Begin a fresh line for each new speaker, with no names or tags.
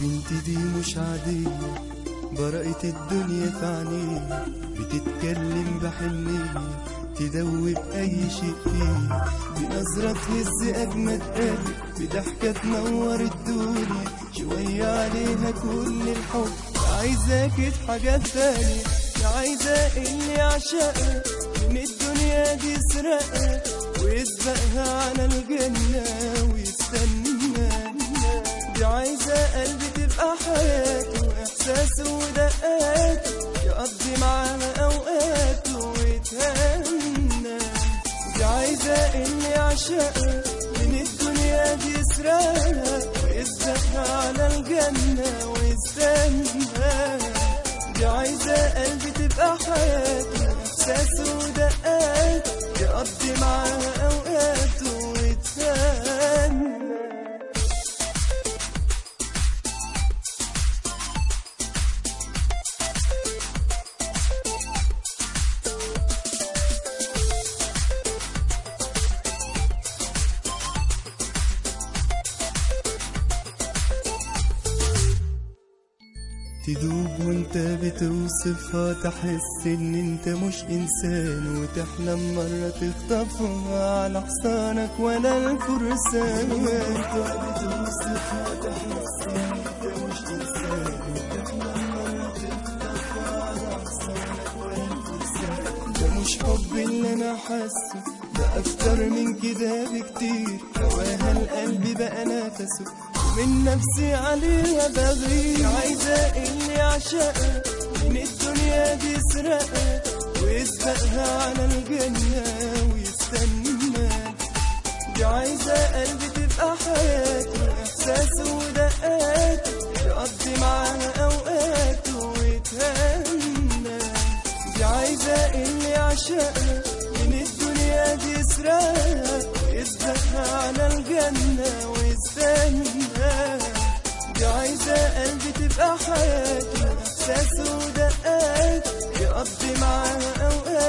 بنتي دي مش عادية، برقت الدنيا في عينيها، بتتكلم بحنية تدوب أي شيء فيه، بنظرة تهز أجمد قلب، بضحكة تنور الدنيا، شوية عليها كل الحب، عايزاكي في حاجات تانية، عايزة اللي يعشقها من الدنيا دي يسرقها ويسبقها على الجنة ويستناها، دي عايزة قلبي تبقى حياته وإحساسه ودقاته، يقضي معاها أوقاته ويتهنى، دي عايزة اللي يعشقها من الدنيا دي يسرقها ويسبقها على الجنة ويستناها، دي عايزة قلبي تبقى حياته إحساسه ودقاته، يقضي معاها أوقاته ويتهنى. تدوب وانت بتوصفها، تحس ان انت مش انسان، وتحلم مرة تخطفها على حصانك ولا الفرسان، وانت بتوصفها تحس ان انت مش انسان، وتحلم مرة تخطفها على حصانك ولا الفرسان، ده مش حب اللي انا حاسه، ده اكتر من كده بكتير، هواها القلب بقى نفسه من نفسي عليها بغير، عايزة اللي يعشقها من الدنيا دي يسرقها ويسبقها على الجنة ويستناها، دي عايزة قلبي تبقى حياته إحساسه ودقاته، يقضي معاها أوقاته ويتهنى، دي عايزة اللي يعشقها من الدنيا دي يسرقها ويسبقها على الجنة ويستناها، دي عايزة قلبي تبقى حياته إحساسه ودقاته، يقضي معاها أوقات